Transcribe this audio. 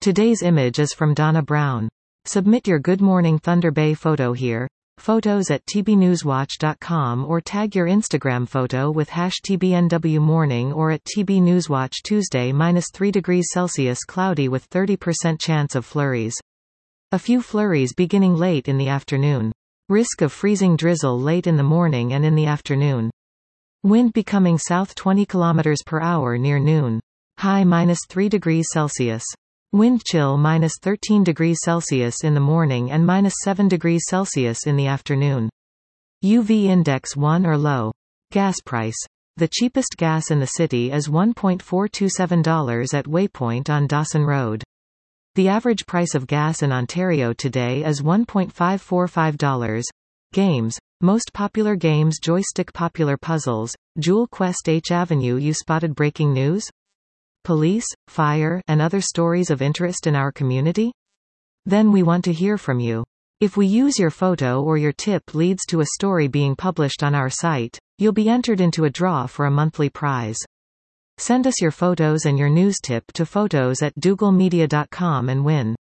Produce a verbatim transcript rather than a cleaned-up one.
Today's image is from Donna Brown. Submit your Good Morning Thunder Bay photo here. Photos at t b newswatch dot com or tag your Instagram photo with hash T B N W morning or at T B Newswatch. Tuesday minus three degrees Celsius, cloudy with thirty percent chance of flurries. A few flurries beginning late in the afternoon. Risk of freezing drizzle late in the morning and in the afternoon. Wind becoming south twenty kilometers per hour near noon. High minus three degrees Celsius. Wind chill minus thirteen degrees Celsius in the morning and minus seven degrees Celsius in the afternoon. U V index one or low. Gas price. The cheapest gas in the city is one point four two seven dollars at Waypoint on Dawson Road. The average price of gas in Ontario today is one point five four five dollars. Games. Most popular games: Joystick. Popular puzzles: Jewel Quest. H Avenue. You spotted breaking news? Police, fire, and other stories of interest in our community? Then we want to hear from you. If we use your photo or your tip leads to a story being published on our site, you'll be entered into a draw for a monthly prize. Send us your photos and your news tip to photos at dougal media dot com and win.